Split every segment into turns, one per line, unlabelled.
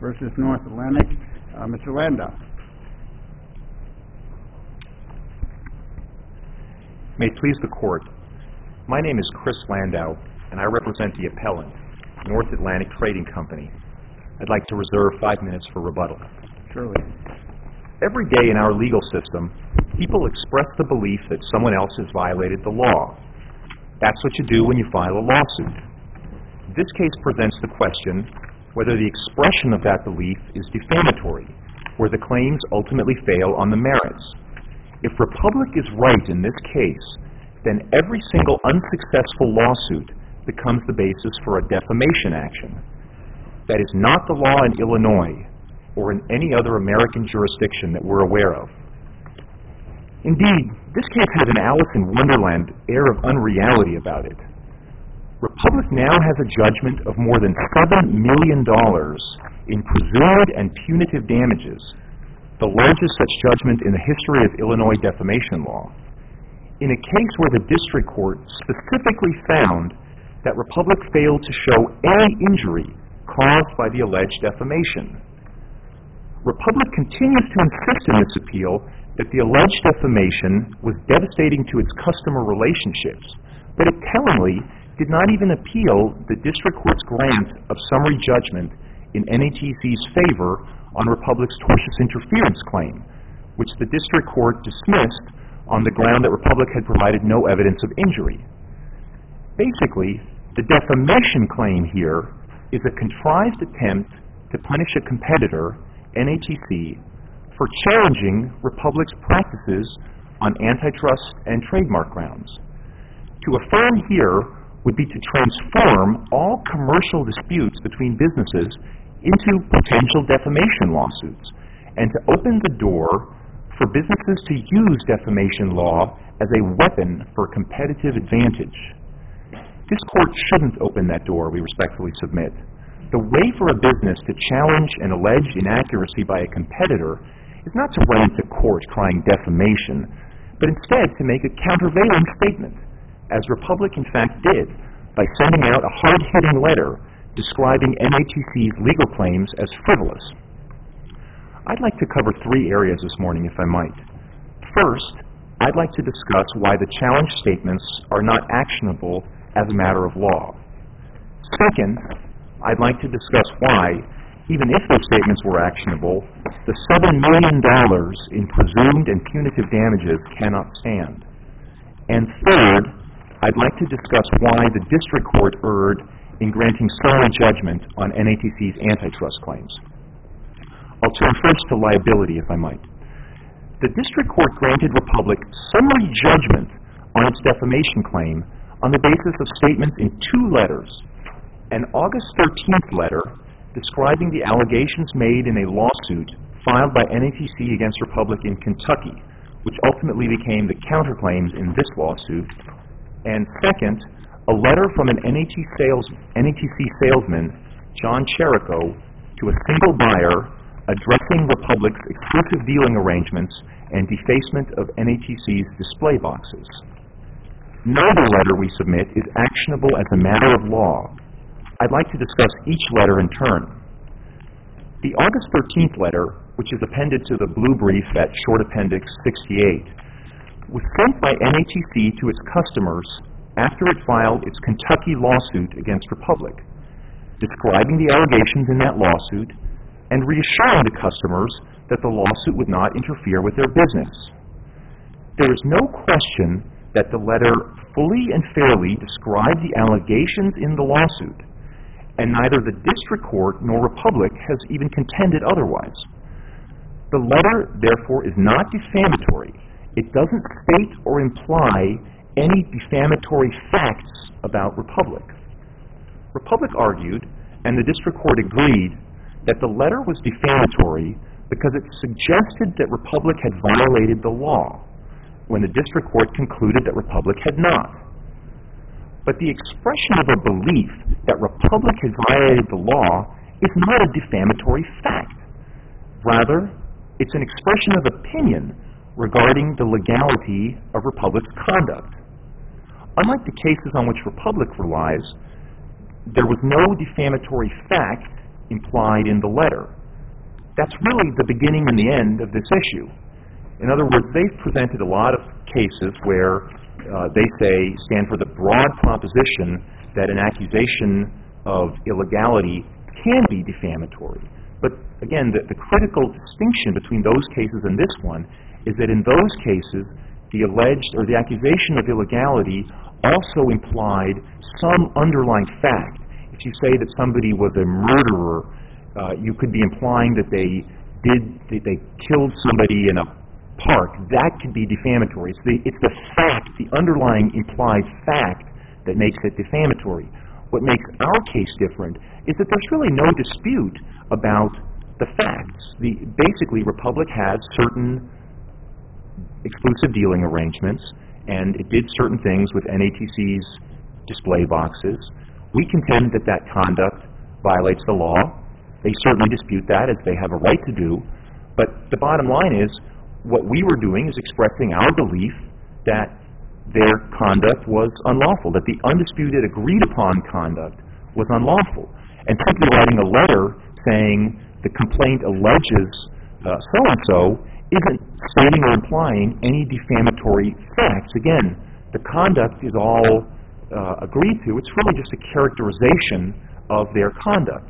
versus North Atlantic. Mr. Landau.
May it please the Court, my name is Chris Landau, and I represent the appellant, North Atlantic Trading Company. I'd like to reserve 5 minutes for rebuttal.
Surely.
Every day in our legal system, people express the belief that someone else has violated the law. That's what you do when you file a lawsuit. This case presents the question whether the expression of that belief is defamatory, where the claims ultimately fail on the merits. If Republic is right in this case, then every single unsuccessful lawsuit becomes the basis for a defamation action. That is not the law in Illinois or in any other American jurisdiction that we're aware of. Indeed, this case has an Alice in Wonderland air of unreality about it. Republic now has a judgment of more than $7 million in presumed and punitive damages, the largest such judgment in the history of Illinois defamation law, in a case where the district court specifically found that Republic failed to show any injury caused by the alleged defamation. Republic continues to insist in this appeal that the alleged defamation was devastating to its customer relationships, but it tellingly did not even appeal the district court's grant of summary judgment in NATC's favor on Republic's tortious interference claim, which the district court dismissed on the ground that Republic had provided no evidence of injury. Basically, the defamation claim here is a contrived attempt to punish a competitor, NATC, for challenging Republic's practices on antitrust and trademark grounds. To affirm here would be to transform all commercial disputes between businesses into potential defamation lawsuits, and to open the door for businesses to use defamation law as a weapon for competitive advantage. This court shouldn't open that door, we respectfully submit. The way for a business to challenge an alleged inaccuracy by a competitor is not to run into court crying defamation, but instead to make a countervailing statement, as Republic in fact did by sending out a hard-hitting letter describing NATC's legal claims as frivolous. I'd like to cover 3 areas this morning, if I might. First, I'd like to discuss why the challenge statements are not actionable as a matter of law. Second, I'd like to discuss why, even if those statements were actionable, the $7 million in presumed and punitive damages cannot stand. And third, I'd like to discuss why the district court erred in granting summary judgment on NATC's antitrust claims. I'll turn first to liability, if I might. The district court granted Republic summary judgment on its defamation claim on the basis of statements in 2 letters. An August 13th letter describing the allegations made in a lawsuit filed by NATC against Republic in Kentucky, which ultimately became the counterclaims in this lawsuit. And second, a letter from an NATC salesman, John Cherico, to a single buyer addressing Republic's exclusive dealing arrangements and defacement of NATC's display boxes. Neither letter we submit is actionable as a matter of law. I'd like to discuss each letter in turn. The August 13th letter, which is appended to the blue brief at Short Appendix 68, was sent by NATC to its customers after it filed its Kentucky lawsuit against Republic, describing the allegations in that lawsuit and reassuring the customers that the lawsuit would not interfere with their business. There is no question that the letter fully and fairly described the allegations in the lawsuit, and neither the district court nor Republic has even contended otherwise. The letter, therefore, is not defamatory. It doesn't state or imply any defamatory facts about Republic. Republic argued, and the district court agreed, that the letter was defamatory because it suggested that Republic had violated the law, when the district court concluded that Republic had not. But the expression of a belief that Republic had violated the law is not a defamatory fact. Rather, it's an expression of opinion regarding the legality of Republic's conduct. Unlike the cases on which Republic relies, there was no defamatory fact implied in the letter. That's really the beginning and the end of this issue. In other words, they've presented a lot of cases where they stand for the broad proposition that an accusation of illegality can be defamatory. But again, the critical distinction between those cases and this one is that in those cases, the alleged or the accusation of illegality also implied some underlying fact. If you say that somebody was a murderer, you could be implying that they killed somebody in a park. That could be defamatory. It's the fact, the underlying implied fact, that makes it defamatory. What makes our case different is that there's really no dispute about the facts. Basically, Republic has certain exclusive dealing arrangements, and it did certain things with NATC's display boxes. We contend that that conduct violates the law. They certainly dispute that, as they have a right to do. But the bottom line is, what we were doing is expressing our belief that their conduct was unlawful, that the undisputed, agreed-upon conduct was unlawful. And simply writing a letter saying the complaint alleges so-and-so isn't stating or implying any defamatory facts. Again, the conduct is all agreed to. It's really just a characterization of their conduct.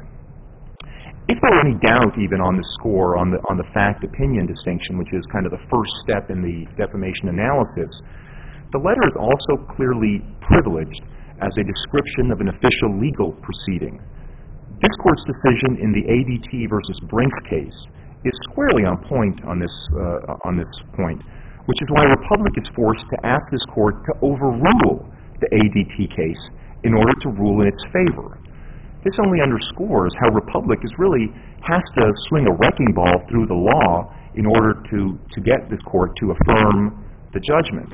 If there were any doubt even on the score, on the fact-opinion distinction, which is kind of the first step in the defamation analysis, the letter is also clearly privileged as a description of an official legal proceeding. This Court's decision in the ADT versus Brinks case is squarely on point on this point, which is why Republic is forced to ask this Court to overrule the ADT case in order to rule in its favor. This only underscores how Republic has to swing a wrecking ball through the law in order to get this Court to affirm the judgment.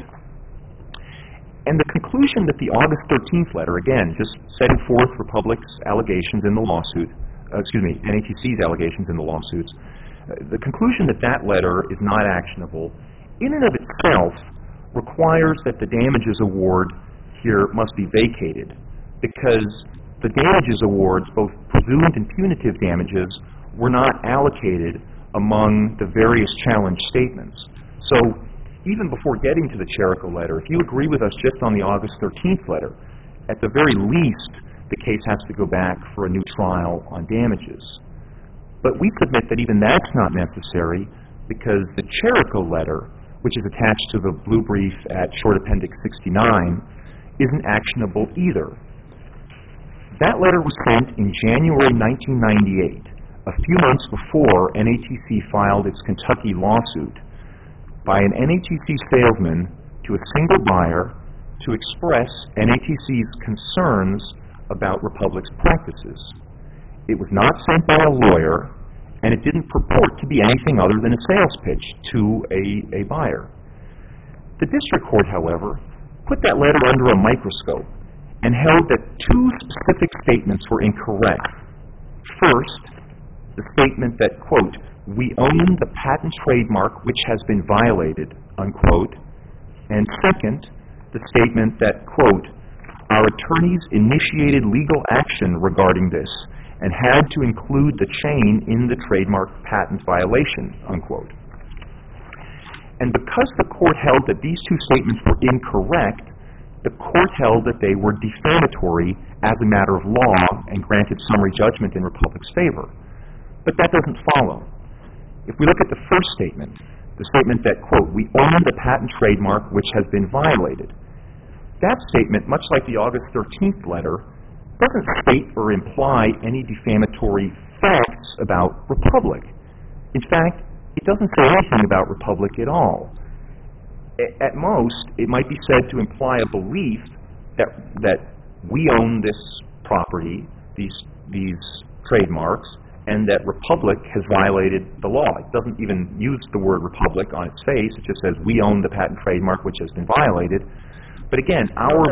And the conclusion that the August 13th letter, again, just setting forth Republic's allegations in the lawsuit, NATC's allegations in the lawsuits, the conclusion that that letter is not actionable, in and of itself, requires that the damages award here must be vacated, because the damages awards, both presumed and punitive damages, were not allocated among the various challenge statements. So even before getting to the Cherico letter, if you agree with us just on the August 13th letter, at the very least, the case has to go back for a new trial on damages. But we submit that even that's not necessary, because the Cherico letter, which is attached to the blue brief at Short Appendix 69, isn't actionable either. That letter was sent in January 1998, a few months before NATC filed its Kentucky lawsuit, by an NATC salesman to a single buyer to express NATC's concerns about Republic's practices. It was not sent by a lawyer, and it didn't purport to be anything other than a sales pitch to a buyer. The district court, however, put that letter under a microscope and held that two specific statements were incorrect. First, the statement that, quote, "we own the patent trademark which has been violated," unquote, and second, the statement that, quote, "our attorneys initiated legal action regarding this and had to include the chain in the trademark patent violation," unquote. And because the court held that these two statements were incorrect, the court held that they were defamatory as a matter of law and granted summary judgment in Republic's favor. But that doesn't follow. If we look at the first statement, the statement that, quote, "we own the patent trademark which has been violated," that statement, much like the August 13th letter, doesn't state or imply any defamatory facts about Republic. In fact, it doesn't say anything about Republic at all. At most, it might be said to imply a belief that we own this property, these trademarks, and that Republic has violated the law. It doesn't even use the word Republic on its face. It just says we own the patent trademark which has been violated. But again,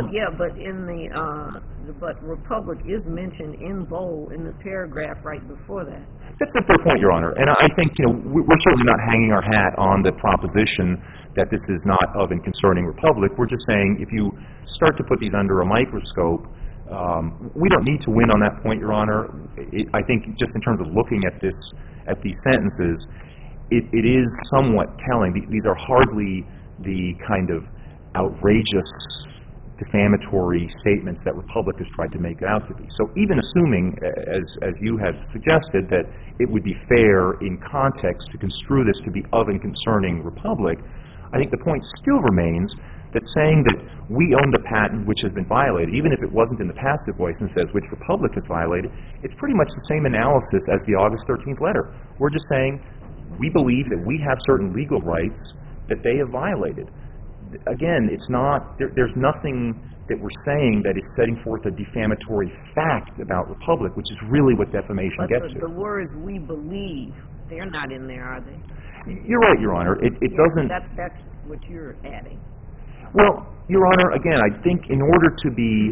but Republic is mentioned in bold in the paragraph right before that.
That's a fair point, Your Honor. And I think, we're certainly not hanging our hat on the proposition that this is not of and concerning Republic. We're just saying if you start to put these under a microscope, We don't need to win on that point, Your Honor. I think just in terms of looking at these sentences, it is somewhat telling. These are hardly the kind of outrageous, defamatory statements that Republic has tried to make it out to be. So even assuming, as you have suggested, that it would be fair in context to construe this to be of and concerning Republic, I think the point still remains that saying that we own the patent which has been violated, even if it wasn't in the passive voice and says which Republic has violated, it's pretty much the same analysis as the August 13th letter. We're just saying we believe that we have certain legal rights that they have violated. Again, it's not, there's nothing that we're saying that is setting forth a defamatory fact about Republic, which is really what defamation gets to.
But the words "we believe," they're not in there, are they?
You're right, Your Honor. It doesn't...
That's what you're adding.
Well, Your Honor, again, I think in order to be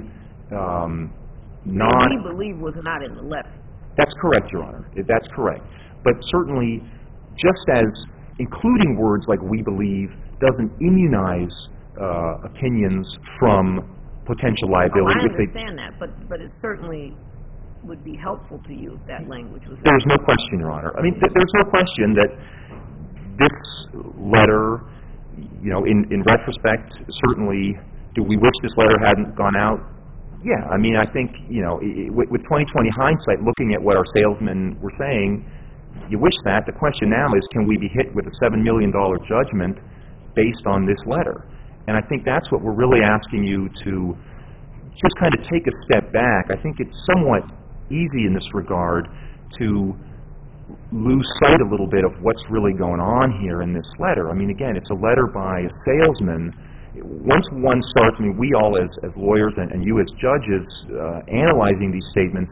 not...
"We believe" was not in the letter.
That's correct, Your Honor. That's correct. But certainly, just as including words like "we believe" doesn't immunize opinions from potential liability.
I understand that, but it certainly would be helpful to you if that language was...
There's no question, Your Honor. I mean, there's no question that this letter, you know, in retrospect, certainly, do we wish this letter hadn't gone out? Yeah, I mean, I think, you know, with 20/20 hindsight, looking at what our salesmen were saying, you wish that. The question now is, can we be hit with a $7 million judgment based on this letter? And I think that's what we're really asking you to just kind of take a step back. I think it's somewhat easy in this regard to lose sight a little bit of what's really going on here in this letter. I mean, again, it's a letter by a salesman. Once one starts, I mean, we all as lawyers and you as judges analyzing these statements,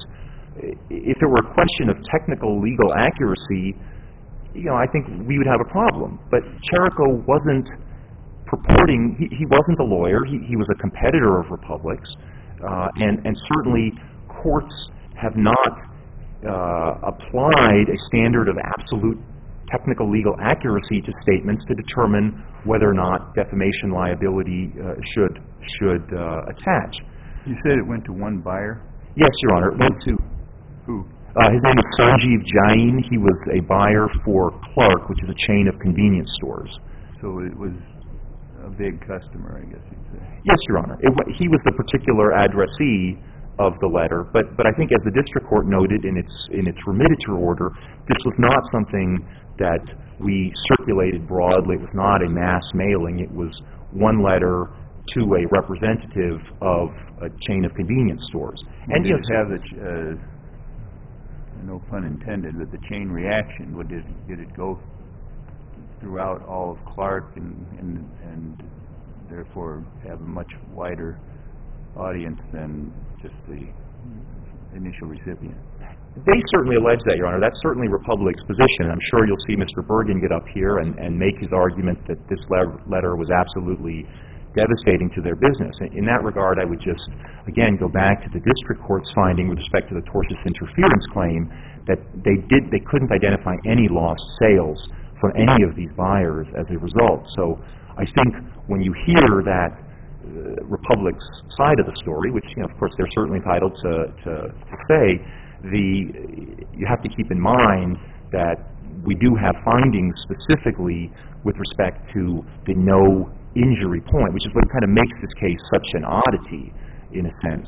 if it were a question of technical legal accuracy, you know, I think we would have a problem. But Cherico wasn't purporting, he wasn't a lawyer, he was a competitor of Republic's, and certainly courts have not applied a standard of absolute technical legal accuracy to statements to determine whether or not defamation liability should attach.
You said it went to one buyer?
Yes, Your Honor, it went to...
Who?
His name is Sanjeev Jain. He was a buyer for Clark, which is a chain of convenience stores.
So it was a big customer, I guess you'd say.
Yes, Your Honor. He was the particular addressee of the letter, but I think as the district court noted in its remittiture order, this was not something that we circulated broadly. It was not a mass mailing. It was one letter to a representative of a chain of convenience stores.
And did it have the, no pun intended, but the chain reaction? Did it go throughout all of Clark and therefore have a much wider audience than just the initial recipient?
They certainly allege that, Your Honor. That's certainly Republic's position. I'm sure you'll see Mr. Bergen get up here and make his argument that this letter was absolutely devastating to their business. In that regard, I would just, again, go back to the district court's finding with respect to the tortious interference claim that they couldn't identify any lost sales from any of these buyers as a result. So I think when you hear that Republic's side of the story, which, you know, of course, they're certainly entitled to say, you have to keep in mind that we do have findings specifically with respect to the no injury point, which is what kind of makes this case such an oddity in a sense.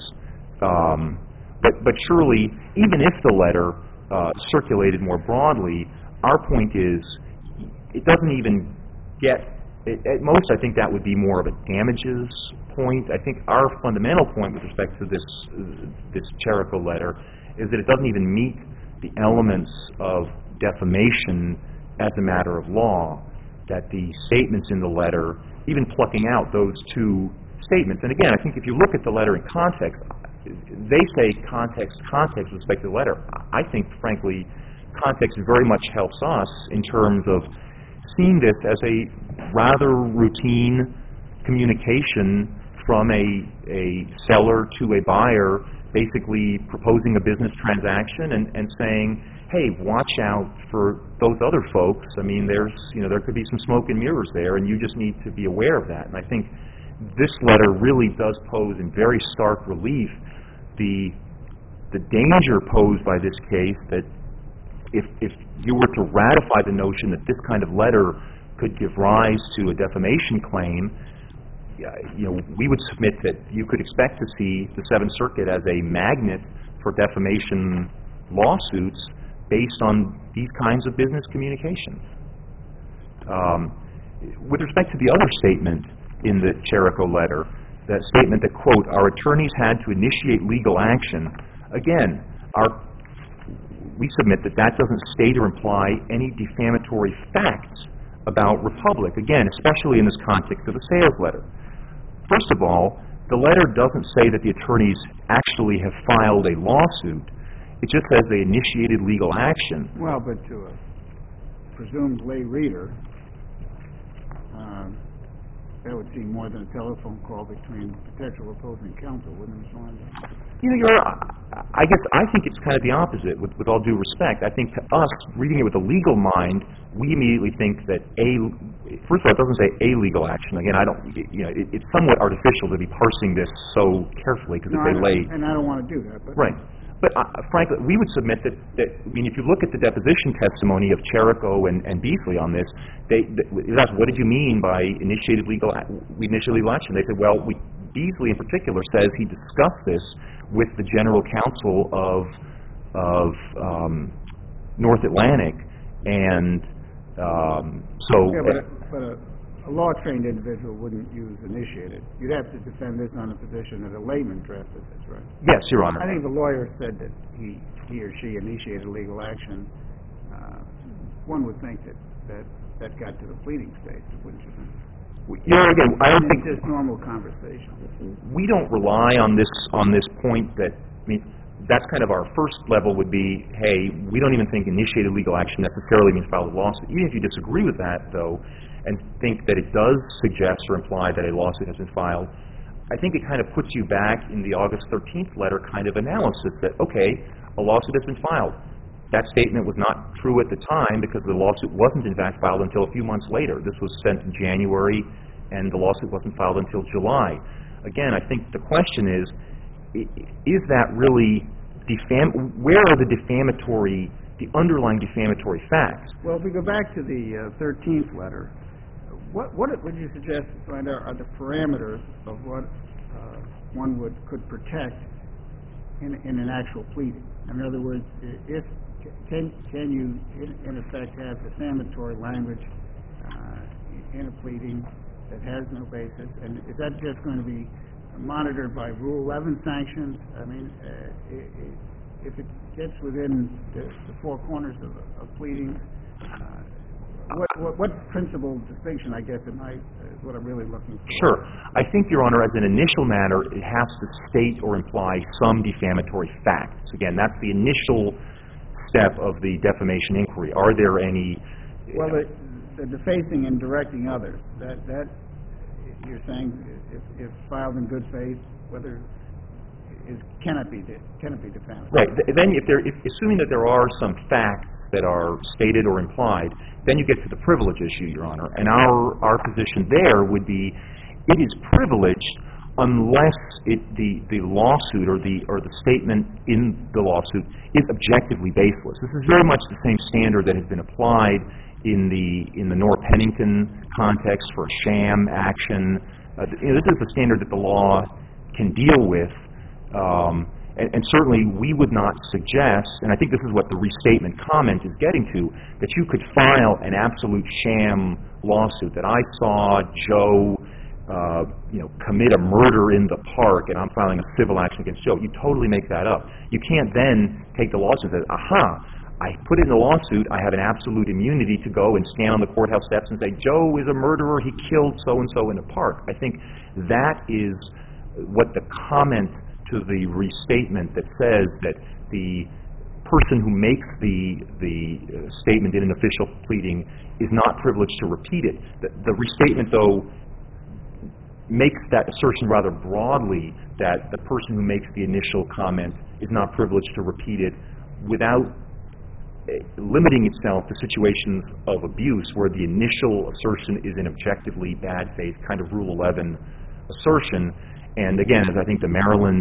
But surely, even if the letter circulated more broadly, our point is it doesn't even get, at most I think that would be more of a damages point. I think our fundamental point with respect to this Cherico letter is that it doesn't even meet the elements of defamation as a matter of law, that the statements in the letter, even plucking out those two statements, and again, I think if you look at the letter in context, they say context with respect to the letter. I think, frankly, context very much helps us in terms of seeing this as a rather routine communication from a seller to a buyer, basically proposing a business transaction and saying, hey, watch out for those other folks. I mean, there could be some smoke and mirrors there, and you just need to be aware of that. And I think this letter really does pose in very stark relief the danger posed by this case that if you were to ratify the notion that this kind of letter could give rise to a defamation claim, we would submit that you could expect to see the Seventh Circuit as a magnet for defamation lawsuits based on these kinds of business communications. With respect to the other statement in the Cherico letter, that statement that, quote, our attorneys had to initiate legal action, again, we submit that doesn't state or imply any defamatory facts about Republic, again, especially in this context of a sales letter. First of all, the letter doesn't say that the attorneys actually have filed a lawsuit. It just says they initiated legal action.
Well, but to a presumed lay reader, that would seem more than a telephone call between potential opposing counsel, wouldn't it, Mr. Landon?
I guess I think it's kind of the opposite, with all due respect. I think to us, reading it with a legal mind, we immediately think that first of all, it doesn't say a legal action. Again, it's somewhat artificial to be parsing this so carefully, because it's a lay...
And I don't want to do that, but...
Right. But frankly, we would submit that, if you look at the deposition testimony of Cherico and Beasley on this, they asked, what did you mean by initiated legal action? They said, well, Beasley in particular says he discussed this with the general counsel of North Atlantic, and so...
Yeah, but a law-trained individual wouldn't use initiated. You'd have to defend this on a position that a layman drafted this, right?
Yes, Your Honor.
I think the lawyer said that he or she initiated legal action. One would think that got to the pleading stage, wouldn't you think?
Again, I don't think
this normal conversation.
We don't rely on this point that, that's kind of our first level would be, hey, we don't even think initiated legal action necessarily means filed a lawsuit. Even if you disagree with that, though, and think that it does suggest or imply that a lawsuit has been filed, I think it kind of puts you back in the August 13th letter kind of analysis that, okay, a lawsuit has been filed. That statement was not true at the time because the lawsuit wasn't in fact filed until a few months later. This was sent in January, and the lawsuit wasn't filed until July. Again, I think the question is that really where are the underlying defamatory facts?
Well, if we go back to the 13th letter, what would you suggest to find out are the parameters of what one could protect in an actual pleading? In other words, can you in effect have defamatory language in a pleading that has no basis, and is that just going to be monitored by Rule 11 sanctions? If it gets within the four corners of pleadings, what principal distinction, I guess, is what I'm really looking for?
Sure. I think, Your Honor, as an initial matter, it has to state or imply some defamatory facts. Again, that's the initial step of the defamation inquiry. Are there any...
Well, the defacing and directing others, that you're saying if filed in good faith, whether cannot be defamatory.
Right. Then assuming that there are some facts that are stated or implied, then you get to the privilege issue, Your Honor. And our position there would be it is privileged unless the lawsuit or the statement in the lawsuit is objectively baseless. This is very much the same standard that has been applied in the Norah Pennington context for a sham action. This is the standard that the law can deal with. And certainly we would not suggest, and I think this is what the restatement comment is getting to, that you could file an absolute sham lawsuit, that I saw Joe commit a murder in the park and I'm filing a civil action against Joe. You totally make that up. You can't then take the lawsuit and say, I put in the lawsuit, I have an absolute immunity to go and stand on the courthouse steps and say, Joe is a murderer, he killed so-and-so in the park. I think that is what the comment to the restatement that says that the person who makes the statement in an official pleading is not privileged to repeat it. The restatement, though, makes that assertion rather broadly, that the person who makes the initial comment is not privileged to repeat it, without limiting itself to situations of abuse where the initial assertion is an objectively bad faith kind of Rule 11 assertion. And again, as I think the Maryland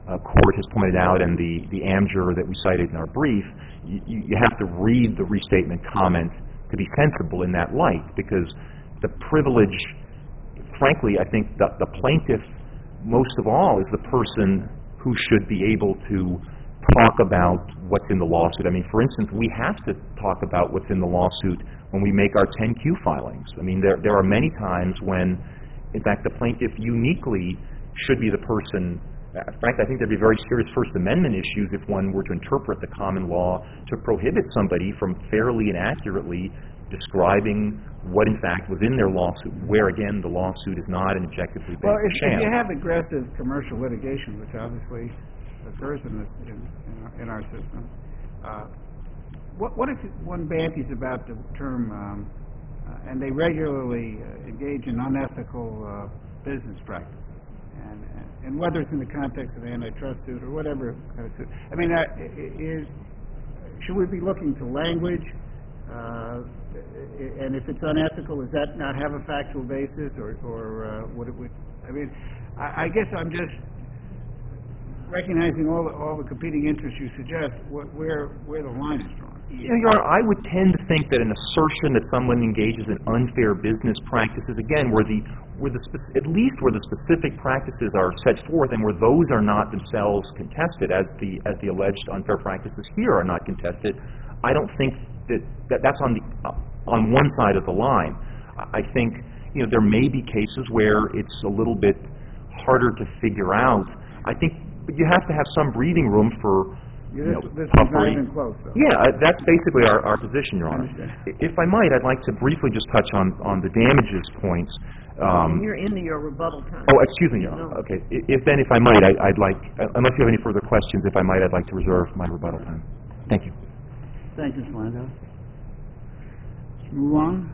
court has pointed out, and the Amjur that we cited in our brief, you have to read the restatement comment to be sensible in that light, because the privilege, frankly, I think the plaintiff, most of all, is the person who should be able to talk about what's in the lawsuit. I mean, for instance, we have to talk about what's in the lawsuit when we make our 10Q filings. I mean, there are many times when, in fact, the plaintiff uniquely should be the person. Frankly, I think there'd be very serious First Amendment issues if one were to interpret the common law to prohibit somebody from fairly and accurately describing what, in fact, was in their lawsuit, where, again, the lawsuit is not an objectively based
Well, if
sham.
you have aggressive commercial litigation, which obviously occurs in our system, what if one banties about the term, and they regularly engage in unethical business practice, and whether it's in the context of an antitrust suit or whatever kind of suit. I mean, should we be looking to language? And if it's unethical, does that not have a factual basis, or would it? I mean, I guess I'm just recognizing all the competing interests you suggest. Where the line is drawn.
Your Honor, I would tend to think that an assertion that someone engages in unfair business practices, again, at least where the specific practices are set forth and where those are not themselves contested, as the alleged unfair practices here are not contested, I don't think that's on one side of the line. I think there may be cases where it's a little bit harder to figure out. I think you have to have some breathing room for.
This is not even close, though.
Yeah, that's basically our position, Your Honor. If I might, I'd like to briefly just touch on the damages points.
You're into your rebuttal time.
Oh, excuse me, Your Honor. Okay. If I might, I'd like, unless you have any further questions, if I might, I'd like to reserve my rebuttal time. Thank you.
Thank you, Mr. Landau. Let's move on.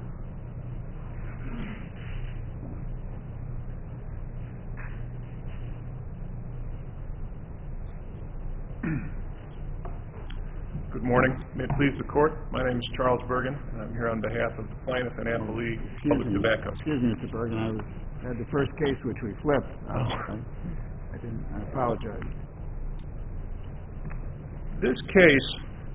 Good morning. May it please the Court, my name is Charles Bergen, and I'm here on behalf of the plaintiff and Appellee Public Tobacco.
Excuse me, Mr. Bergen, I had the first case which we flipped. I apologize.
This case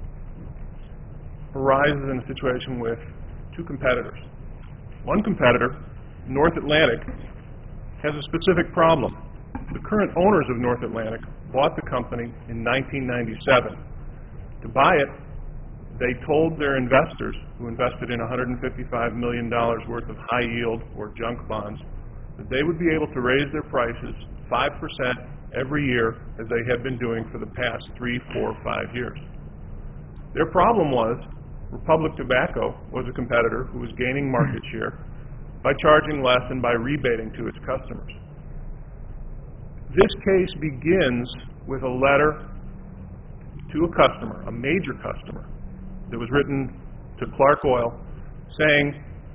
arises in a situation with two competitors. One competitor, North Atlantic, has a specific problem. The current owners of North Atlantic bought the company in 1997. To buy it, they told their investors, who invested in $155 million worth of high-yield or junk bonds, that they would be able to raise their prices 5% every year, as they had been doing for the past 3, 4, 5 years. Their problem was Republic Tobacco was a competitor who was gaining market share by charging less and by rebating to its customers. This case begins with a letter to a customer, a major customer, that was written to Clark Oil saying,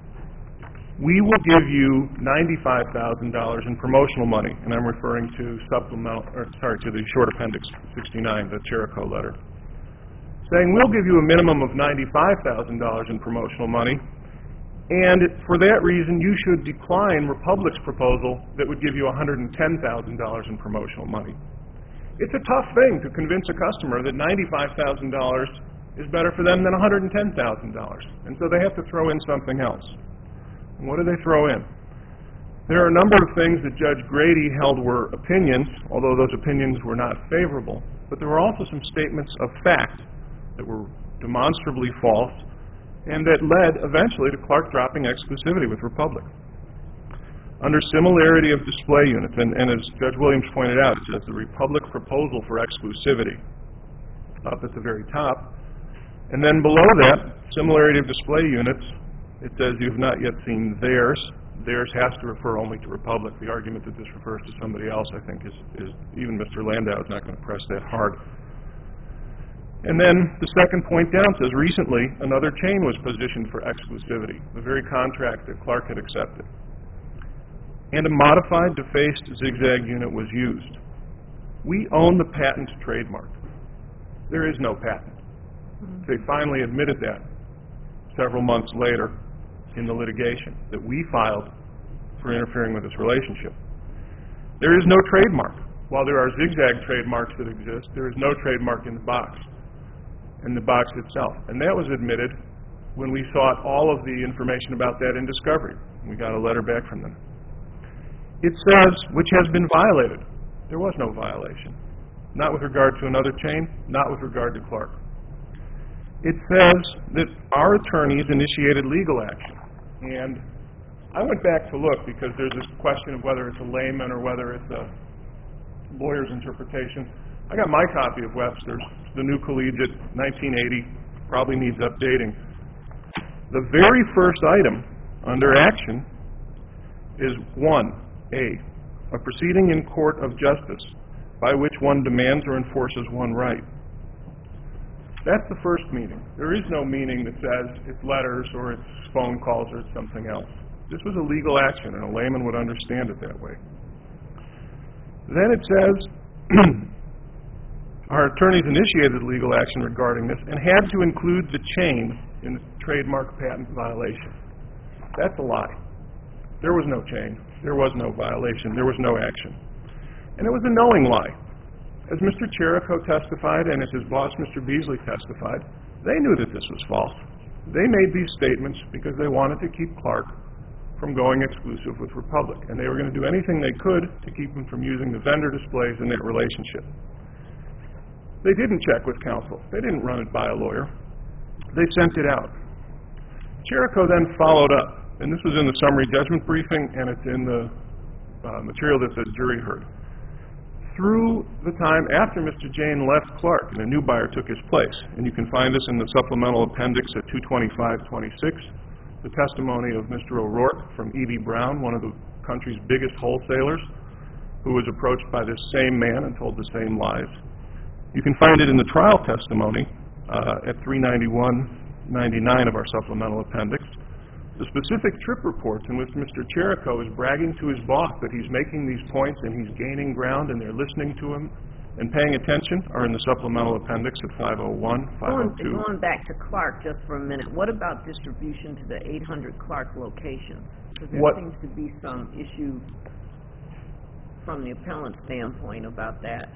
we will give you $95,000 in promotional money, and I'm referring to to the short appendix 69, the Cherico letter, saying we'll give you a minimum of $95,000 in promotional money, and for that reason you should decline Republic's proposal that would give you $110,000 in promotional money. It's a tough thing to convince a customer that $95,000 is better for them than $110,000. And so they have to throw in something else. And what do they throw in? There are a number of things that Judge Grady held were opinions, although those opinions were not favorable. But there were also some statements of fact that were demonstrably false and that led eventually to Clark dropping exclusivity with Republic. Under similarity of display units, and as Judge Williams pointed out, it says the Republic proposal for exclusivity up at the very top. And then below that, similarity of display units, it says you've not yet seen theirs. Theirs has to refer only to Republic. The argument that this refers to somebody else, I think, is even Mr. Landau is not going to press that hard. And then the second point down says recently another chain was positioned for exclusivity, the very contract that Clark had accepted. And a modified defaced zigzag unit was used. We own the patent trademark. There is no patent. They finally admitted that several months later in the litigation that we filed for interfering with this relationship. There is no trademark. While there are zigzag trademarks that exist, there is no trademark in the box itself. And that was admitted when we sought all of the information about that in discovery. We got a letter back from them. It says, which has been violated. There was no violation. Not with regard to another chain, not with regard to Clark. It says that our attorneys initiated legal action. And I went back to look because there's this question of whether it's a layman or whether it's a lawyer's interpretation. I got my copy of Webster's, the New Collegiate, 1980, probably needs updating. The very first item under action is 1A, a proceeding in court of justice by which one demands or enforces one right. That's the first meaning. There is no meaning that says it's letters or it's phone calls or it's something else. This was a legal action, and a layman would understand it that way. Then it says, our attorneys initiated legal action regarding this and had to include the chain in the trademark patent violation. That's a lie. There was no chain. There was no violation. There was no action. And it was a knowing lie. As Mr. Cherico testified and as his boss, Mr. Beasley, testified, they knew that this was false. They made these statements because they wanted to keep Clark from going exclusive with Republic, and they were going to do anything they could to keep him from using the vendor displays in that relationship. They didn't check with counsel. They didn't run it by a lawyer. They sent it out. Cherico then followed up, and this was in the summary judgment briefing, and it's in the material that the jury heard. Through the time after Mr. Jane left Clark and a new buyer took his place, and you can find this in the supplemental appendix at 225-26, the testimony of Mr. O'Rourke from E.B. Brown, one of the country's biggest wholesalers, who was approached by this same man and told the same lies. You can find it in the trial testimony at 391-99 of our supplemental appendix. The specific trip reports in which Mr. Cherico is bragging to his boss that he's making these points and he's gaining ground and they're listening to him and paying attention are in the supplemental appendix at 501, 502.
Going back to Clark just for a minute, what about distribution to the 800 Clark location? Because there seems to be some issue from the appellant standpoint about that.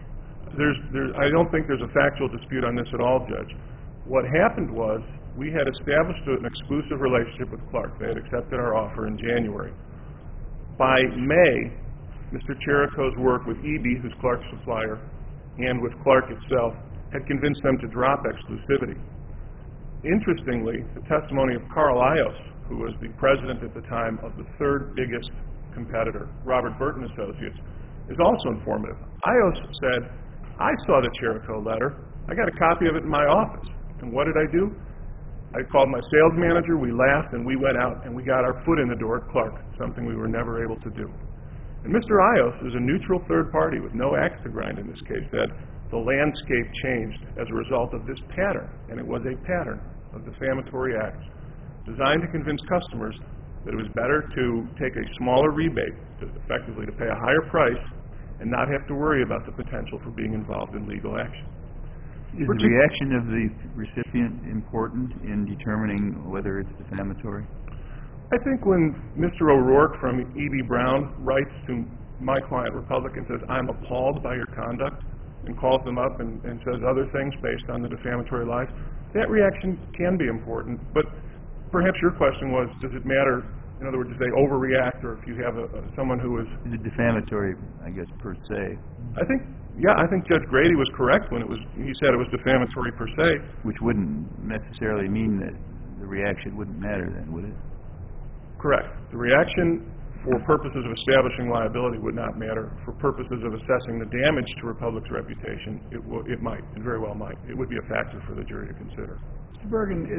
I don't think there's a factual dispute on this at all, Judge. What happened was we had established an exclusive relationship with Clark. They had accepted our offer in January. By May, Mr. Cherico's work with EB, who's Clark's supplier, and with Clark itself, had convinced them to drop exclusivity. Interestingly, the testimony of Carl Ios, who was the president at the time of the third biggest competitor, Robert Burton Associates, is also informative. Ios said, I saw the Cherico letter. I got a copy of it in my office. And what did I do? I called my sales manager, we laughed, and we went out and we got our foot in the door at Clark, something we were never able to do. And Mr. Ios is a neutral third party with no axe to grind in this case, said the landscape changed as a result of this pattern, and it was a pattern of defamatory acts designed to convince customers that it was better to take a smaller rebate, effectively to pay a higher price, and not have to worry about the potential for being involved in legal action.
Is the reaction of the recipient important in determining whether it's defamatory?
I think when Mr. O'Rourke from E.B. Brown writes to my client, Republic, and says, I'm appalled by your conduct, and calls them up and says other things based on the defamatory lies, that reaction can be important. But perhaps your question was, does it matter, in other words, if they overreact or if you have someone who is...
Is it defamatory, I guess, per se?
I think Judge Grady was correct when he said it was defamatory per se. Which
wouldn't necessarily mean that the reaction wouldn't matter then, would it?
Correct. The reaction for purposes of establishing liability would not matter. For purposes of assessing the damage to Republic's reputation, it might. It very well might. It would be a factor for the jury to consider.
Mr. Bergen,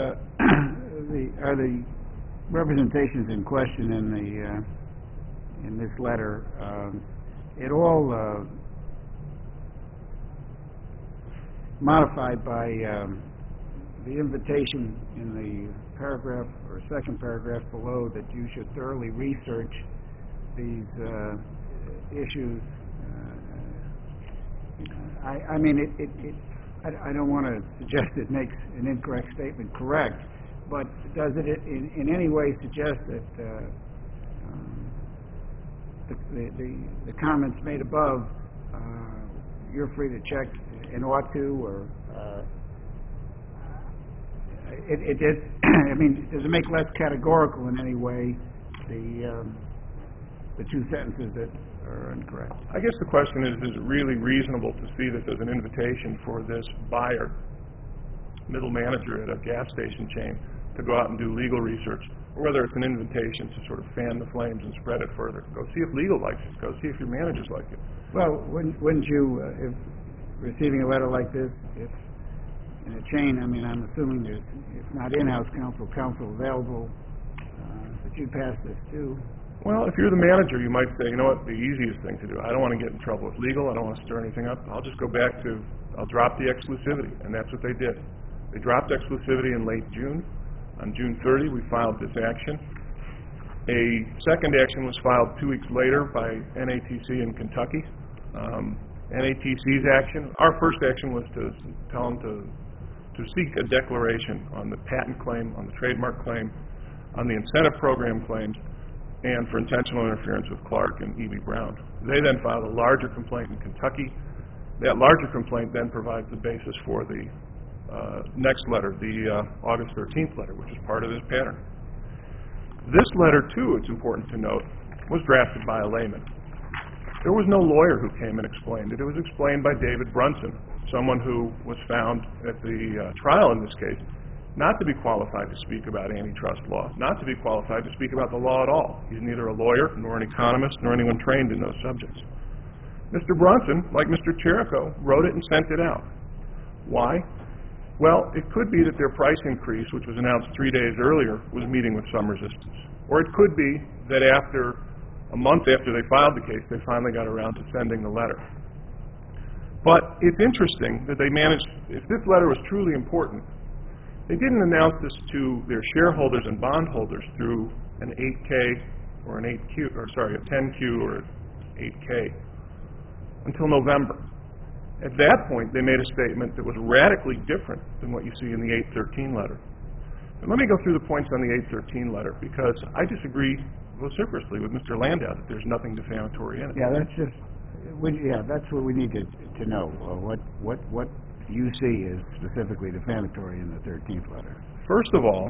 are the representations in question in this letter at all modified by the invitation in the paragraph or second paragraph below that you should thoroughly research these issues? I mean, I don't want to suggest it makes an incorrect statement correct, but does it in any way suggest that the comments made above you're free to check and ought to, or it is, I mean, does it make less categorical in any way the two sentences that are incorrect?
I guess the question is it really reasonable to see this as an invitation for this buyer, middle manager at a gas station chain, to go out and do legal research, or whether it's an invitation to sort of fan the flames and spread it further? Go see if legal likes it. Go see if your managers like it.
Well, wouldn't you, if receiving a letter like this, if in a chain, I mean, I'm assuming there's, if not in-house counsel available, that you pass this to?
Well, if you're the manager, you might say, you know what, the easiest thing to do, I don't want to get in trouble with legal, I don't want to stir anything up, I'll just go back to, I'll drop the exclusivity, and that's what they did. They dropped exclusivity in late June. On June 30, we filed this action. A second action was filed 2 weeks later by NATC in Kentucky. NATC's action, our first action was to tell them to seek a declaration on the patent claim, on the trademark claim, on the incentive program claims, and for intentional interference with Clark and E.B. Brown. They then filed a larger complaint in Kentucky. That larger complaint then provides the basis for the next letter, the August 13th letter, which is part of this pattern. This letter, too, it's important to note, was drafted by a layman. There was no lawyer who came and explained it. It was explained by David Brunson, someone who was found at the trial in this case not to be qualified to speak about antitrust law, not to be qualified to speak about the law at all. He's neither a lawyer, nor an economist, nor anyone trained in those subjects. Mr. Brunson, like Mr. Cherico, wrote it and sent it out. Why? Well, it could be that their price increase, which was announced 3 days earlier, was meeting with some resistance. Or it could be that after a month after they filed the case, they finally got around to sending the letter. But it's interesting that they managed, if this letter was truly important, they didn't announce this to their shareholders and bondholders through an 8K or an 8Q, or sorry, a 10Q or an 8K until November. At that point, they made a statement that was radically different than what you see in the 813 letter. And let me go through the points on the 813 letter, because I disagree vociferously with Mr. Landau that there's nothing defamatory in it.
Yeah, that's just, that's what we need to know. What you see is specifically defamatory in the 13th letter.
First of all,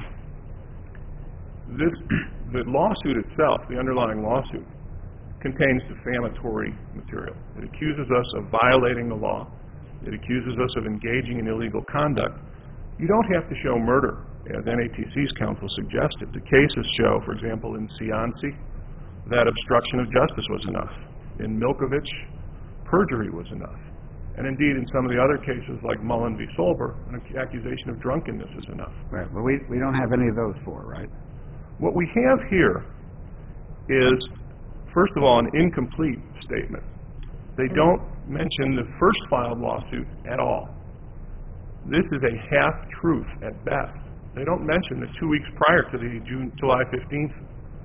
the lawsuit itself, the underlying lawsuit, contains defamatory material. It accuses us of violating the law. It accuses us of engaging in illegal conduct. You don't have to show murder, as NATC's counsel suggested. The cases show, for example, in Cianci, that obstruction of justice was enough. In Milkovich, perjury was enough. And indeed, in some of the other cases, like Mullen v. Solber, an accusation of drunkenness is enough.
Right, but we don't have any of those four, right?
What we have here is, first of all, an incomplete statement. They don't mention the first filed lawsuit at all. This is a half-truth at best. They don't mention the 2 weeks prior to the July 15th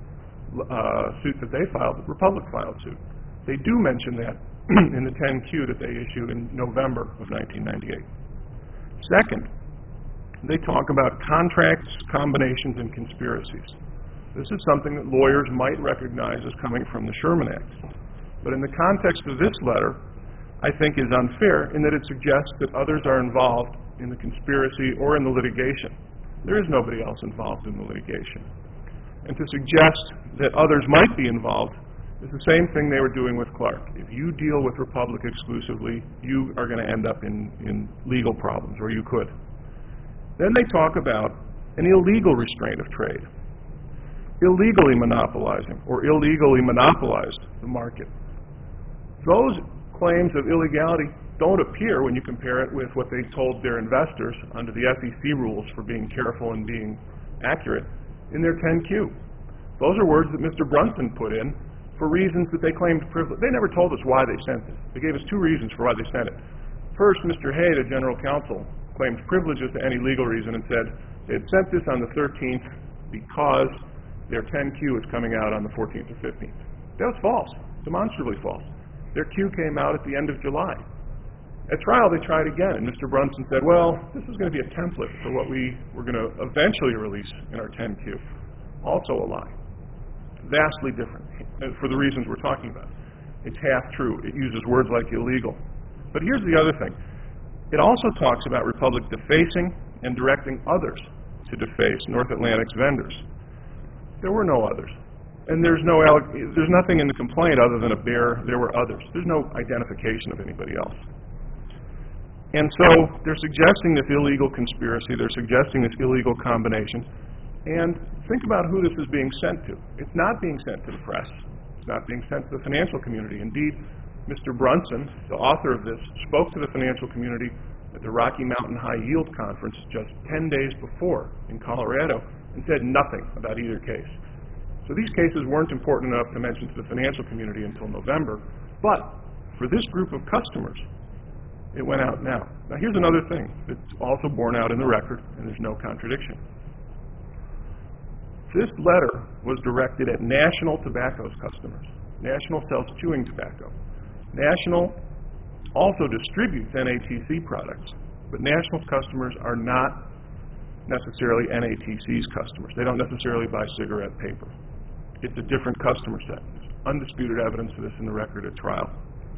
suit that they filed, the Republic filed suit. They do mention that in the 10Q that they issued in November of 1998. Second, they talk about contracts, combinations, and conspiracies. This is something that lawyers might recognize as coming from the Sherman Act. But in the context of this letter, I think is unfair in that it suggests that others are involved in the conspiracy or in the litigation. There is nobody else involved in the litigation. And to suggest that others might be involved is the same thing they were doing with Clark. If you deal with Republic exclusively, you are going to end up in legal problems, or you could. Then they talk about an illegal restraint of trade, illegally monopolizing or illegally monopolized the market. Those claims of illegality don't appear when you compare it with what they told their investors under the SEC rules for being careful and being accurate in their 10Q. Those are words that Mr. Brunson put in for reasons that they claimed privilege. They never told us why they sent it. They gave us two reasons for why they sent it. First, Mr. Hay, the general counsel, claimed privileges to any legal reason and said they had sent this on the 13th because their 10Q is coming out on the 14th or 15th. That was false, demonstrably false. Their Q came out at the end of July. At trial, they tried again, and Mr. Brunson said, well, this is going to be a template for what we were going to eventually release in our 10Q. Also a lie. Vastly different, for the reasons we're talking about. It's half true. It uses words like illegal. But here's the other thing. It also talks about Republic defacing and directing others to deface North Atlantic's vendors. There were no others. And there's nothing in the complaint other than a bare, there were others. There's no identification of anybody else. And so they're suggesting this illegal conspiracy, they're suggesting this illegal combination, and think about who this is being sent to. It's not being sent to the press. It's not being sent to the financial community. Indeed, Mr. Brunson, the author of this, spoke to the financial community at the Rocky Mountain High Yield Conference just 10 days before in Colorado and said nothing about either case. So these cases weren't important enough to mention to the financial community until November, but for this group of customers, it went out now. Now here's another thing that's also borne out in the record, and there's no contradiction. This letter was directed at National Tobacco's customers. National sells chewing tobacco. National also distributes NATC products, but National's customers are not necessarily NATC's customers. They don't necessarily buy cigarette paper. It's a different customer set. There's undisputed evidence of this in the record at trial.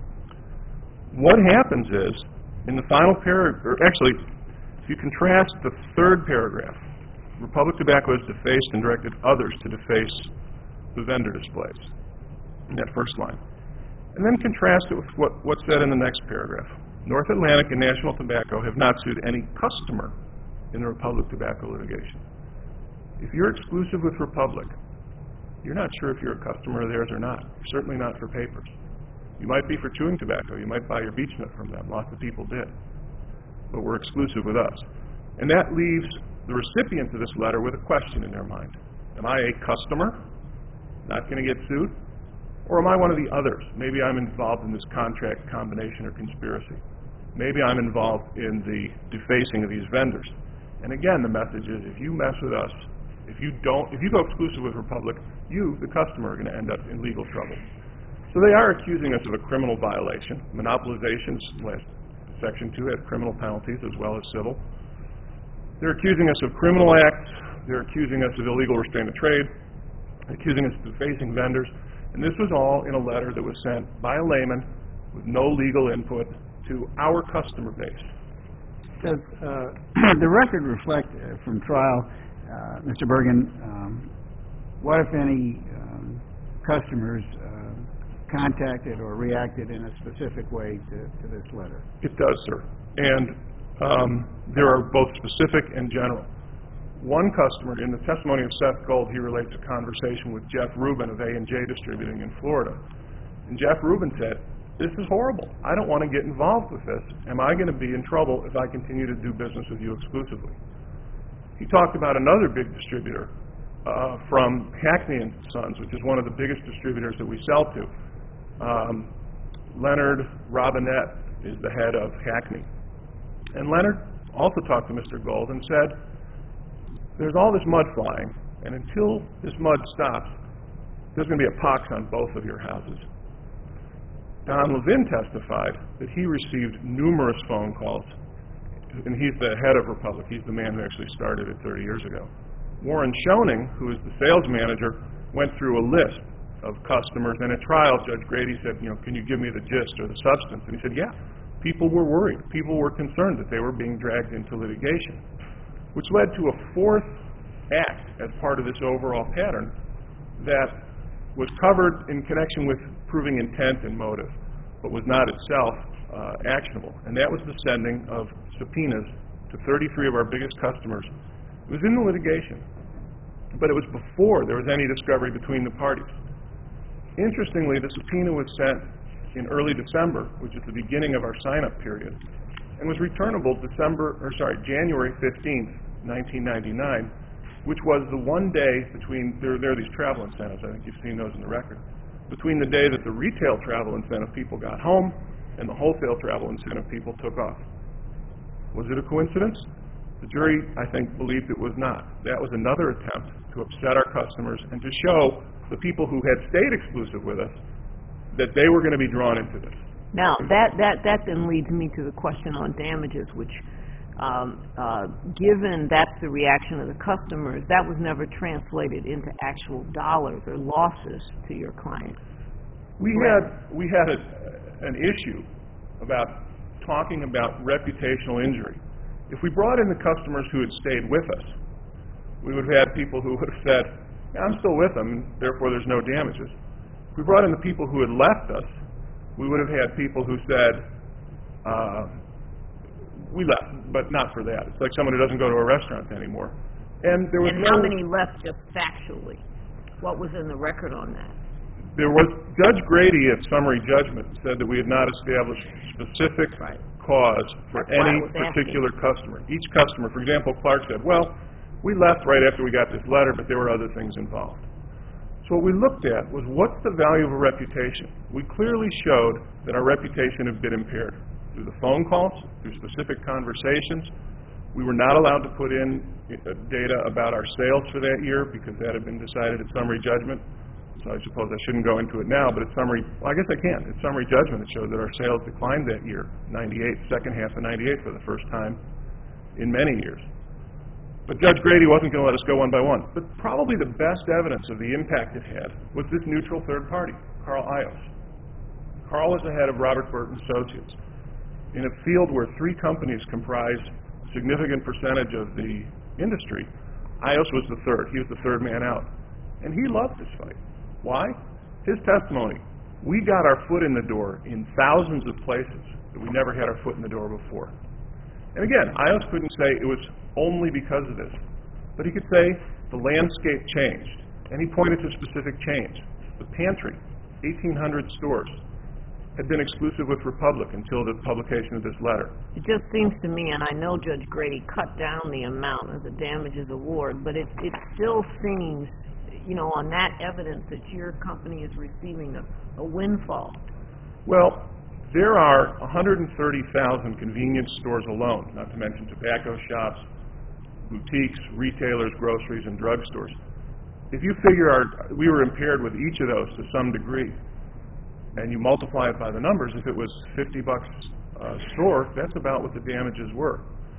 What happens is, in the final paragraph, or actually, if you contrast the third paragraph, Republic Tobacco has defaced and directed others to deface the vendor displays, in that first line. And then contrast it with what's said in the next paragraph. North Atlantic and National Tobacco have not sued any customer in the Republic Tobacco litigation. If you're exclusive with Republic, you're not sure if you're a customer of theirs or not. Certainly not for papers. You might be for chewing tobacco. You might buy your beech nut from them. Lots of people did. But we're exclusive with us. And that leaves the recipients of this letter with a question in their mind. Am I a customer, not going to get sued? Or am I one of the others? Maybe I'm involved in this contract combination or conspiracy. Maybe I'm involved in the defacing of these vendors. And again, the message is, if you mess with us, if you go exclusive with Republic, you, the customer, are going to end up in legal trouble. So they are accusing us of a criminal violation. Monopolization, Section 2 had criminal penalties as well as civil. They're accusing us of criminal acts. They're accusing us of illegal restraint of trade. They're accusing us of defacing vendors. And this was all in a letter that was sent by a layman with no legal input to our customer base.
Does the record reflect from trial, Mr. Bergen, what, if any, customers contacted or reacted in a specific way to this letter?
It does, sir. And there are both specific and general. One customer, in the testimony of Seth Gold, he relates a conversation with Jeff Rubin of A&J Distributing in Florida. And Jeff Rubin said, this is horrible. I don't want to get involved with this. Am I going to be in trouble if I continue to do business with you exclusively? He talked about another big distributor from Hackney & Sons, which is one of the biggest distributors that we sell to. Leonard Robinette is the head of Hackney. And Leonard also talked to Mr. Gold and said, there's all this mud flying, and until this mud stops, there's going to be a pox on both of your houses. Don Levin testified that he received numerous phone calls, and he's the head of Republic. He's the man who actually started it 30 years ago. Warren Schoening, who is the sales manager, went through a list of customers, and at trial, Judge Grady said, can you give me the gist or the substance? And he said, yeah. People were worried. People were concerned that they were being dragged into litigation, which led to a fourth act as part of this overall pattern that was covered in connection with proving intent and motive, but was not itself actionable. And that was the sending of subpoenas to 33 of our biggest customers. It was in the litigation, but it was before there was any discovery between the parties. Interestingly, the subpoena was sent in early December, which is the beginning of our sign-up period, and was returnable January 15th, 1999, which was the one day between, there are these travel incentives, I think you've seen those in the record, between the day that the retail travel incentive people got home and the wholesale travel incentive people took off. Was it a coincidence? The jury, I think, believed it was not. That was another attempt to upset our customers and to show the people who had stayed exclusive with us that they were going to be drawn into this.
Now, that then leads me to the question on damages, which, given that's the reaction of the customers, that was never translated into actual dollars or losses to your client.
We had an issue about talking about reputational injury. If we brought in the customers who had stayed with us, we would have had people who would have said, "Yeah, I'm still with them, and therefore there's no damages." If we brought in the people who had left us, we would have had people who said, "We left, but not for that." It's like someone who doesn't go to a restaurant anymore. And there was
And how many left just factually? What was in the record on that?
There was, Judge Grady at summary judgment said that we had not established specific cause for
That's why I
any
was asking.
particular customer. Each customer, for example, Clark said, "Well, we left right after we got this letter, but there were other things involved." So what we looked at was, what's the value of a reputation? We clearly showed that our reputation had been impaired through the phone calls, through specific conversations. We were not allowed to put in data about our sales for that year because that had been decided at summary judgment. So I suppose I shouldn't go into it now, but at summary, well, I guess I can. At summary judgment, it showed that our sales declined that year, 98, second half of 98 for the first time in many years. But Judge Grady wasn't going to let us go one by one. But probably the best evidence of the impact it had was this neutral third party, Carl Ios. Carl was the head of Robert Burton Associates. In a field where 3 companies comprised a significant percentage of the industry, Ios was the third. He was the third man out. And he loved this fight. Why? His testimony: we got our foot in the door in thousands of places that we never had our foot in the door before. And again, Ios couldn't say it was only because of this, but he could say the landscape changed, and he pointed to specific change. The pantry, 1,800 stores, had been exclusive with Republic until the publication of this letter.
It just seems to me, and I know Judge Grady cut down the amount of the damages award, but it still seems, you know, on that evidence that your company is receiving a windfall.
Well, there are 130,000 convenience stores alone, not to mention tobacco shops, boutiques, retailers, groceries, and drugstores. If you figure we were impaired with each of those to some degree, and you multiply it by the numbers, if it was $50 a store, that's about what the damages were.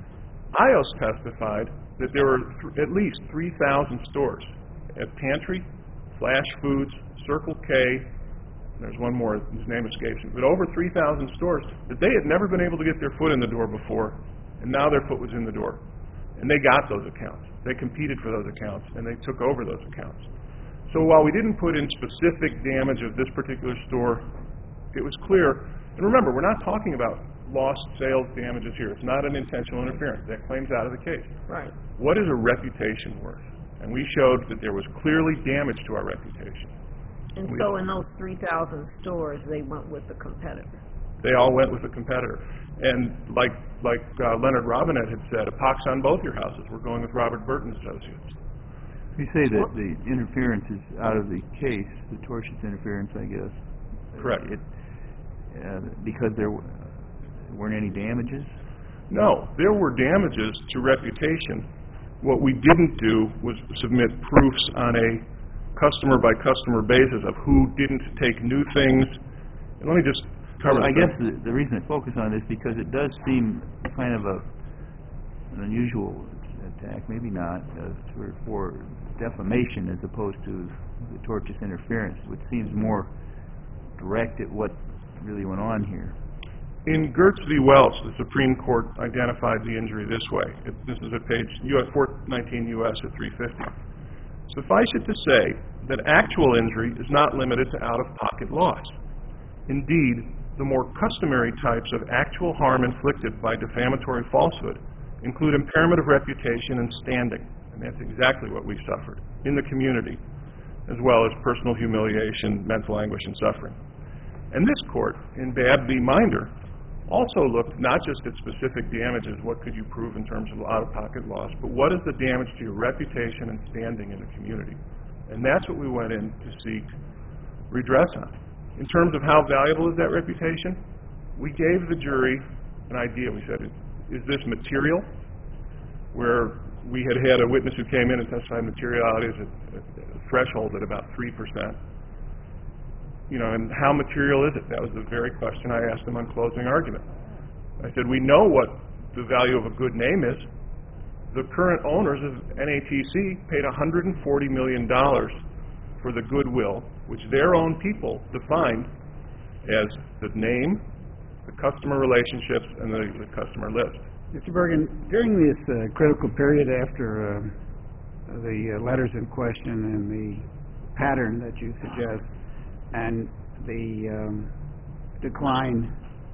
Ios testified that there were at least 3,000 stores at Pantry, Flash Foods, Circle K, there's one more, his name escapes me, but over 3,000 stores that they had never been able to get their foot in the door before, and now their foot was in the door. And they got those accounts. They competed for those accounts, and they took over those accounts. So while we didn't put in specific damage of this particular store, it was clear. And remember, we're not talking about lost sales damages here. It's not an intentional interference. That claim's out of the case.
Right.
What is a reputation worth? And we showed that there was clearly damage to our reputation.
And so in those 3,000 stores, they went with the competitor.
They all went with the competitor. And like Leonard Robinette had said, a pox on both your houses. We're going with Robert Burton Associates.
You say that the interference is out of the case, the tortious interference, I guess.
Correct.
Because there weren't any damages?
No, there were damages to reputation. What we didn't do was submit proofs on a customer-by-customer basis of who didn't take new things. And let me just cover
I guess the reason I focus on this is because it does seem kind of an unusual attack, maybe not, for defamation as opposed to the tortious interference, which seems more direct at what really went on here.
In Gertz v. Welch, the Supreme Court identified the injury this way. This is at page 419 U.S. at 350. Suffice it to say that actual injury is not limited to out-of-pocket loss. Indeed, the more customary types of actual harm inflicted by defamatory falsehood include impairment of reputation and standing, and that's exactly what we suffered in the community, as well as personal humiliation, mental anguish, and suffering. And this court, in Babb v. Minder, also looked not just at specific damages, what could you prove in terms of out-of-pocket loss, but what is the damage to your reputation and standing in the community. And that's what we went in to seek redress on. In terms of how valuable is that reputation, we gave the jury an idea. We said, is this material? Where we had a witness who came in and testified materiality is a threshold at about 3%. You know, and how material is it? That was the very question I asked them on closing argument. I said, we know what the value of a good name is. The current owners of NATC paid $140 million for the goodwill, which their own people defined as the name, the customer relationships, and the customer list.
Mr. Bergen, during this critical period after the letters in question and the pattern that you suggest and the decline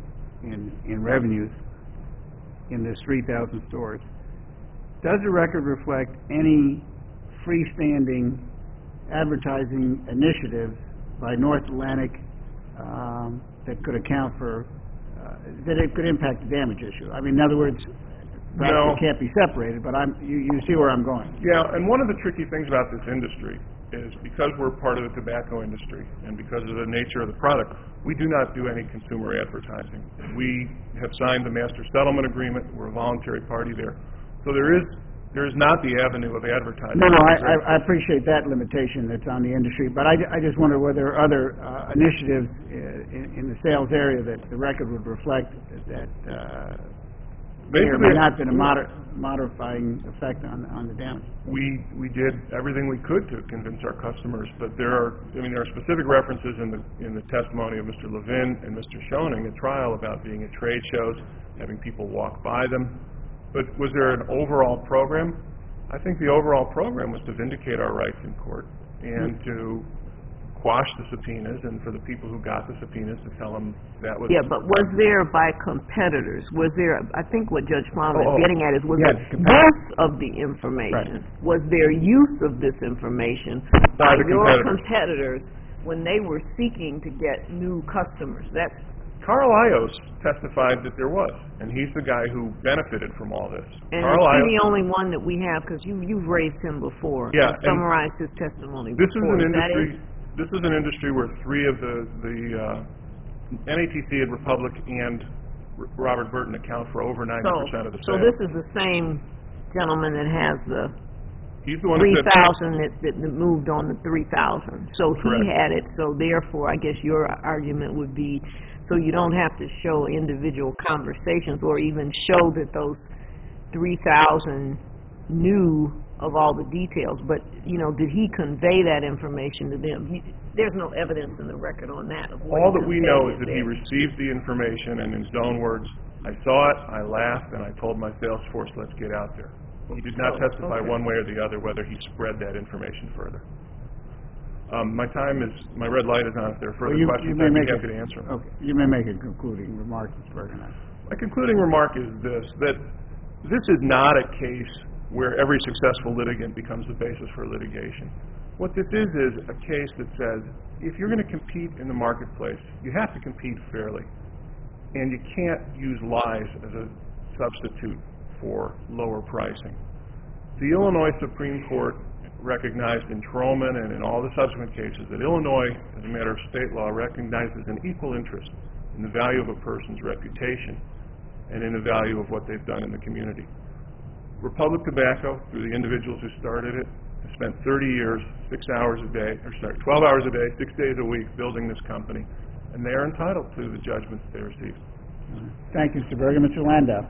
in revenues in this 3,000 stores, does the record reflect any freestanding advertising initiatives by North Atlantic that could account for that it could impact the damage issue? I mean, in other words, perhaps
No.
it can't be separated, but you see where I'm going.
Yeah, and one of the tricky things about this industry is because we're part of the tobacco industry and because of the nature of the product, we do not do any consumer advertising. We have signed the master settlement agreement. We're a voluntary party there. So there is not the avenue of advertising.
No, I appreciate that limitation that's on the industry, but I just wonder whether there are other initiatives in the sales area that the record would reflect that may or may not have been a modifying effect on the damage.
We did everything we could to convince our customers, but there are specific references in the testimony of Mr. Levin and Mr. Schoening at trial about being at trade shows, having people walk by them. But was there an overall program? I think the overall program was to vindicate our rights in court and to quash the subpoenas, and for the people who got the subpoenas to tell them that was...
Yeah, but was there by competitors, was there, I think what Judge Flannery is getting at is, was
Yes,
there use of the information?
Right.
Was there use of this information
By the
your
competitors.
competitors when they were seeking to get new customers? That's
Carl Ios testified that there was, and he's the guy who benefited from all this.
and
Carl
is he
Ios,
the only one that we have, because you've raised him before.
Yeah,
and
and
summarized his testimony
this is
before.
an
Is that
industry.
it?
This is an industry where three of the NATC and Republic and Robert Burton account for over 90% of the sales.
So this is the same gentleman that has the
He's the one who said
3,000 that moved on the 3,000. So
Correct.
he had it, so therefore, I guess your argument would be, so you don't have to show individual conversations or even show that those 3,000 knew of all the details, but, did he convey that information to them? There's no evidence in the record on that. Of what
all
he
that we know is
conveyed
that he
there.
received the information, and in his own words, I saw it, I laughed, and I told my sales force, let's get out there. He did not testify one way or the other whether he spread that information further. My red light is on. If there are further questions, I'd be happy to answer them.
Okay, you may make a concluding remark, Mr. Bergen.
My concluding remark is this, that this is not a case where every successful litigant becomes the basis for litigation. What this is a case that says, if you're going to compete in the marketplace, you have to compete fairly. And you can't use lies as a substitute for lower pricing. The Illinois Supreme Court recognized in Troman and in all the subsequent cases that Illinois, as a matter of state law, recognizes an equal interest in the value of a person's reputation and in the value of what they've done in the community. Republic Tobacco, through the individuals who started it, has spent 30 years, 12 hours a day, 6 days a week building this company, and they are entitled to the judgments they received.
Thank you, Mr. Bergen. Mr. Landau.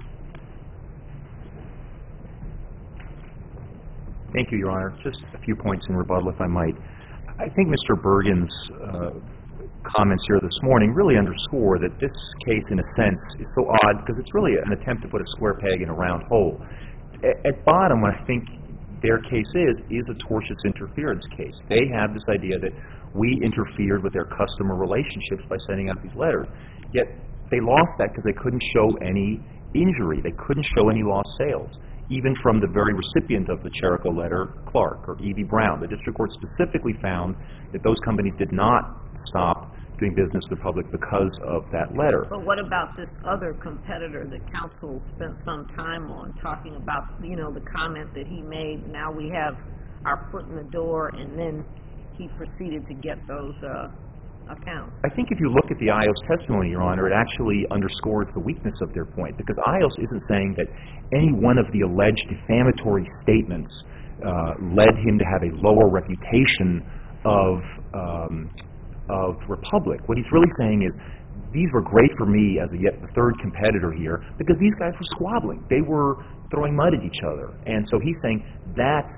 Thank you, Your Honor. Just a few points in rebuttal, if I might. I think Mr. Bergen's comments here this morning really underscore that this case, in a sense, is so odd because it's really an attempt to put a square peg in a round hole. At bottom, what I think their case is a tortious interference case. They have this idea that we interfered with their customer relationships by sending out these letters, yet they lost that because they couldn't show any injury. They couldn't show any lost sales, even from the very recipient of the Cherico letter, Clark or E.B. Brown. The district court specifically found that those companies did not stop doing business with the public because of that letter.
But what about this other competitor that counsel spent some time on, talking about, the comment that he made, now we have our foot in the door, and then he proceeded to get those accounts?
I think if you look at the IOS testimony, Your Honor, it actually underscores the weakness of their point, because IOS isn't saying that any one of the alleged defamatory statements led him to have a lower reputation of Republic. What he's really saying is, these were great for me as yet the third competitor here, because these guys were squabbling. They were throwing mud at each other. And so he's saying that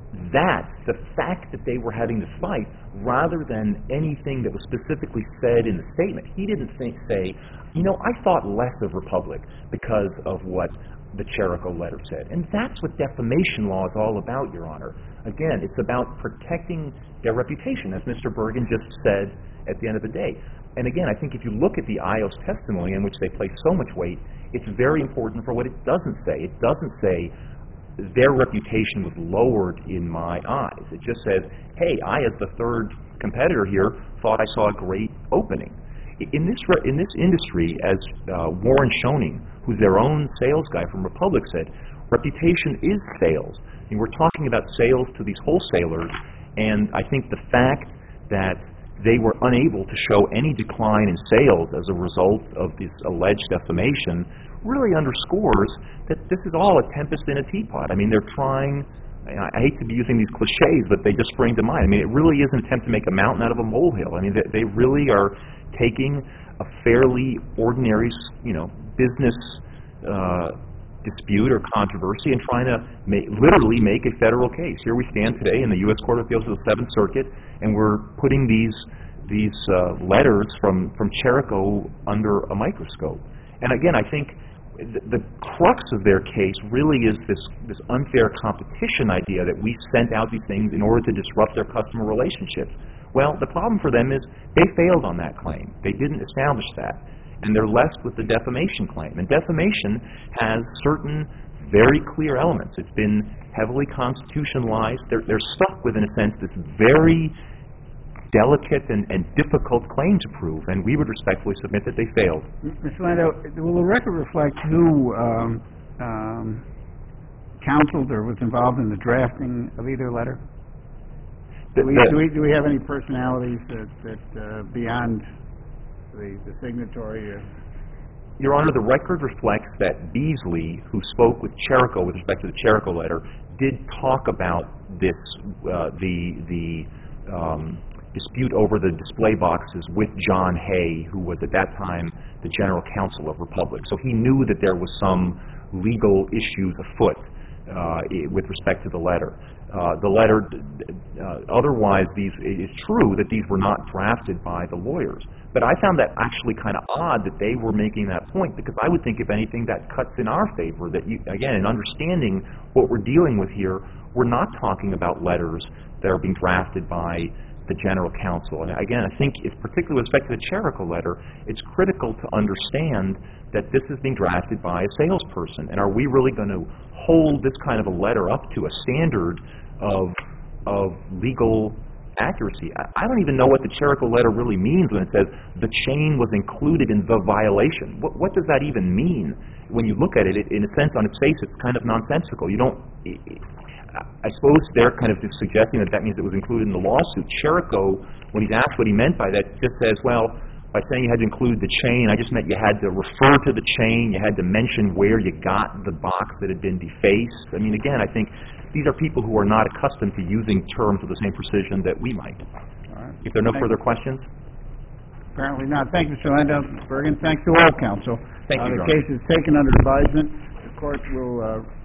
That's the fact that they were having this fight, rather than anything that was specifically said in the statement. He didn't say, you know, I thought less of Republic because of what the Cherico letter said. And that's what defamation law is all about, Your Honor. Again, it's about protecting their reputation, as Mr. Bergen just said at the end of the day. And again, I think if you look at the IO's testimony, in which they place so much weight, it's very important for what it doesn't say. It doesn't say their reputation was lowered in my eyes. It just says, hey, I, as the third competitor here, thought I saw a great opening. In this industry, as Warren Schoening, who's their own sales guy from Republic, said, reputation is sales. I mean, we're talking about sales to these wholesalers, and I think the fact that they were unable to show any decline in sales as a result of this alleged defamation really underscores that this is all a tempest in a teapot. I mean, they're trying, I hate to be using these cliches, but they just spring to mind. I mean, it really is an attempt to make a mountain out of a molehill. I mean, they really are taking a fairly ordinary, business dispute or controversy and trying to literally make a federal case. Here we stand today in the U.S. Court of Appeals of the Seventh Circuit, and we're putting these letters from Cherico under a microscope. And again, I think the crux of their case really is this unfair competition idea that we sent out these things in order to disrupt their customer relationships. Well, the problem for them is they failed on that claim. They didn't establish that. And they're left with the defamation claim. And defamation has certain very clear elements. It's been heavily constitutionalized. They're stuck with, in a sense, this very delicate and difficult claim to prove, and we would respectfully submit that they failed.
Mr. Landau, will the record reflect who counseled or was involved in the drafting of either letter? Do we have any personalities that beyond the signatory?
Your Honor, the record reflects that Beasley, who spoke with Cherico with respect to the Cherico letter, did talk about this, the dispute over the display boxes with John Hay, who was at that time the general counsel of Republic. So he knew that there was some legal issues afoot with respect to the letter. Otherwise, it's true that these were not drafted by the lawyers. But I found that actually kind of odd that they were making that point, because I would think, if anything, that cuts in our favor. That, again, in understanding what we're dealing with here, we're not talking about letters that are being drafted by the general counsel. And again, I think, particularly with respect to the Cherico letter, it's critical to understand that this is being drafted by a salesperson. And are we really going to hold this kind of a letter up to a standard of legal accuracy? I don't even know what the Cherico letter really means when it says the chain was included in the violation. What does that even mean? When you look at it, in a sense, on its face, it's kind of nonsensical. I suppose they're kind of just suggesting that means it was included in the lawsuit. Cherico, when he's asked what he meant by that, just says, well, by saying you had to include the chain, I just meant you had to refer to the chain, you had to mention where you got the box that had been defaced. I mean, again, I think these are people who are not accustomed to using terms with the same precision that we might.
All right.
If there are no further questions?
Apparently not. Thank you, Mr. Landau. Bergen. Thanks to all counsel.
Thank you, Your
The case is taken under advisement. The court will